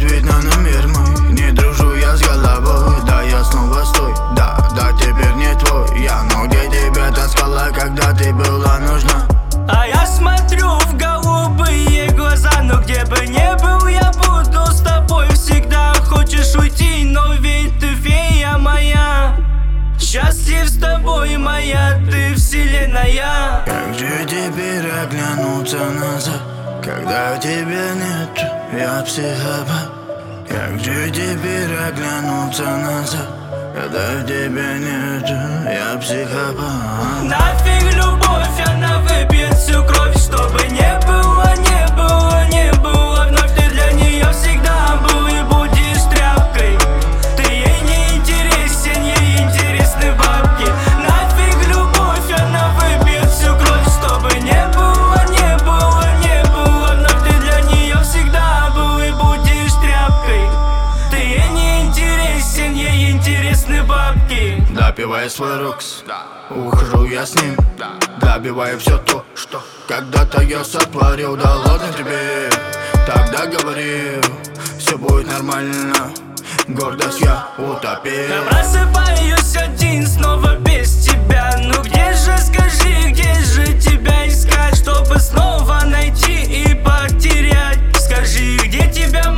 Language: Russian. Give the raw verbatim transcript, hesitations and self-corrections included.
ответь на номер мой. Не дружу я с головой, да я снова стой. Да, да, теперь не твой я, но где тебя таскала, когда ты была нужна? А я смотрю в голубые глаза, но где бы не был, я буду с тобой всегда. Хочешь уйти, но ведь ты фея моя. Счастлив с тобой, моя ты вселенная. Как же теперь оглянуться назад, когда тебя нет, я психопат. Как же теперь оглянуться назад, когда тебя нет, я психопат. Нафиг любовь, она выпьет всю кровь. Чтобы не было, не было, не было вновь. Ты для нее всегда был и будешь тряпкой. Ты ей не интересен, ей интересны бабки. Нафиг любовь, она выпьет всю кровь. Чтобы не было, не было, не было вновь. Ты для нее всегда был и будешь тряпкой. Ты ей не интересен, ей интересны бабки. Допивая свой рокс, ухожу я с ним, добиваю все то, что когда-то я сотворил. Да ладно тебе, тогда говорил, все будет нормально. Гордость я утопил. Я просыпаюсь один, снова без тебя. Ну где же, скажи, где же тебя искать, чтобы снова найти и потерять? Скажи, где тебя